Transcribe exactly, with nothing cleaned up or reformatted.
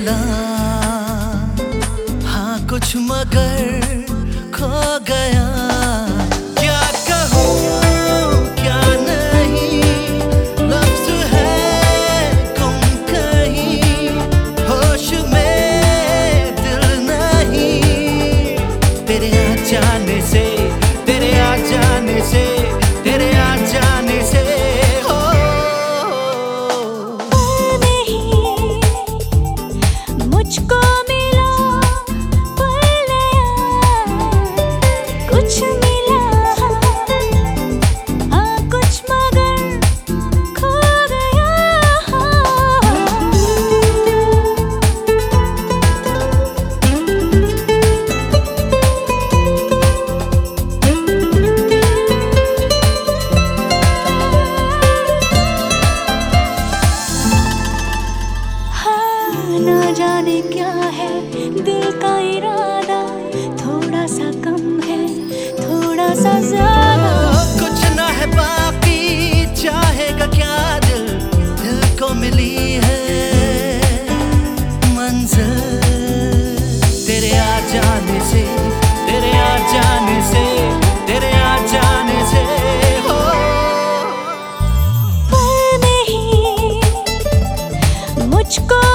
मिला, हाँ कुछ मगर खो गया। क्या कहूँ क्या नहीं, लफ्ज़ है गुम कहीं, होश में दिल नहीं। तेरे आ जाने से, तेरे आ जाने से, तेरे आ जाने से हो नहीं मुझको मिला पल नया, कुछ मिला हाँ कुछ मगर खो गया। हाँ ना जाने क्या है दिल का इरादा, थोड़ा सा कम है थोड़ा सा ज्यादा। कुछ ना है बाकी, चाहेगा क्या दिल, दिल को मिली है मंजिल। तेरे आ जाने से, तेरे आ जाने से, तेरे आ जाने से हो पर नहीं मुझको